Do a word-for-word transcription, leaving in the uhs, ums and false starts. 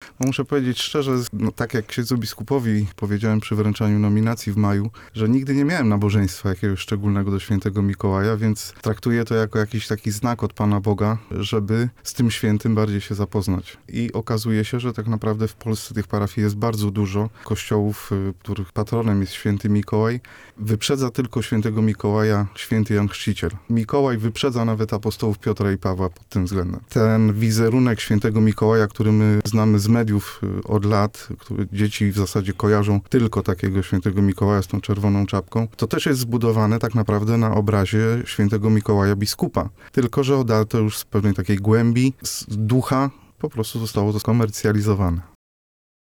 No muszę powiedzieć szczerze, no tak jak księdzu biskupowi powiedziałem przy wręczaniu nominacji w maju, że nigdy nie miałem nabożeństwa jakiegoś szczególnego do świętego Mikołaja, więc traktuję to jako jakiś taki znak od Pana Boga, żeby z tym świętym bardziej się zapoznać. I okazuje się, że tak naprawdę w Polsce tych parafii jest bardzo dużo. Kościołów, których patronem jest święty Mikołaj, wyprzedza tylko świętego Mikołaja święty Jan Chrzciciel. Mikołaj wyprzedza nawet apostołów Piotra i Pawła pod tym względem. Ten wizerunek świętego Mikołaja, który my znamy z mediów od lat, który dzieci w zasadzie kojarzą tylko takiego świętego Mikołaja z tą czerwoną czapką, to też jest zbudowane tak naprawdę na obrazie świętego Mikołaja biskupa. Tylko że odarte już z pewnej takiej głębi, z ducha, po prostu zostało to skomercjalizowane.